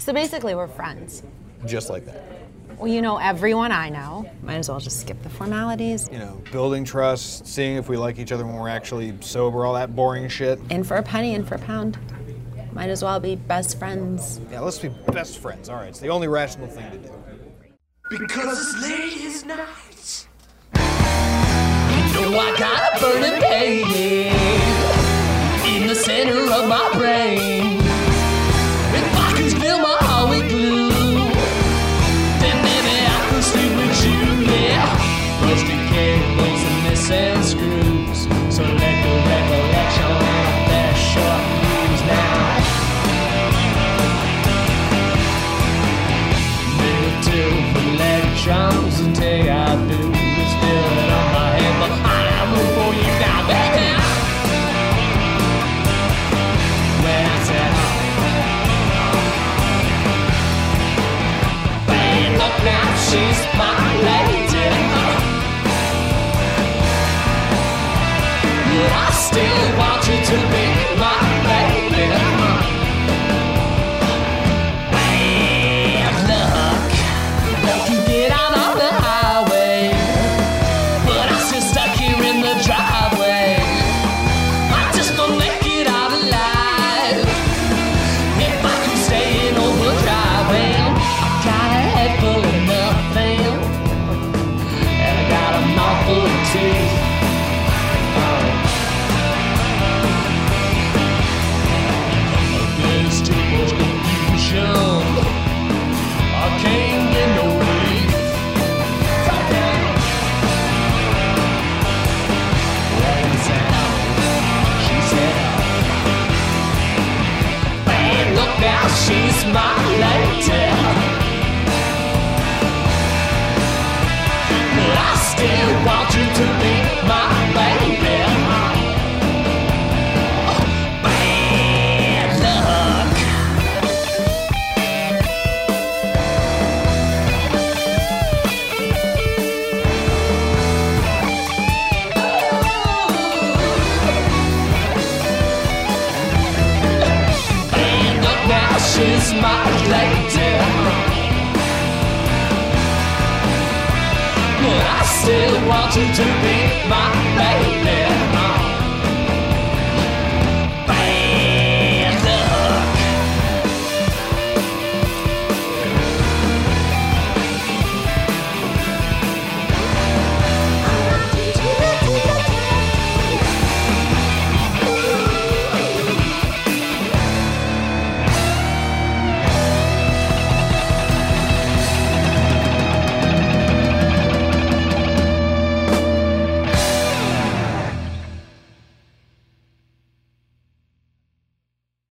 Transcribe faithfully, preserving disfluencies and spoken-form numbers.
So basically, we're friends. Just like that. Well, you know everyone I know. Might as well just skip the formalities. You know, building trust, seeing if we like each other when we're actually sober, all that boring shit. In for a penny, in for a pound. Might as well be best friends. Yeah, let's be best friends. All right, it's the only rational thing to do. Because it's ladies' night. You know I got a burning pain in the center of my brain. If I can feel my heart with glue, then maybe I can sleep with you, yeah. Rusty cables and missing screws, so let go recollection of their short news now. Negative electrons and take out through the still on my head, but I move for you now, baby. When I said, babe, look now, she's my lady. But I still want you to be my baby. Babe, look, I can get out on the highway, but I'm still stuck here in the driveway. I just don't make it out alive. If I could stay in overdrive, well, I got a head full of nothing, and I got a mouth full of teeth. There's too much confusion. I can't get no relief. Well, he said, oh, she said, oh. Babe, look now, she's my lady. But I still want you to be my baby. Bad luck. And look now, she's my lady. But I still want you to be my baby.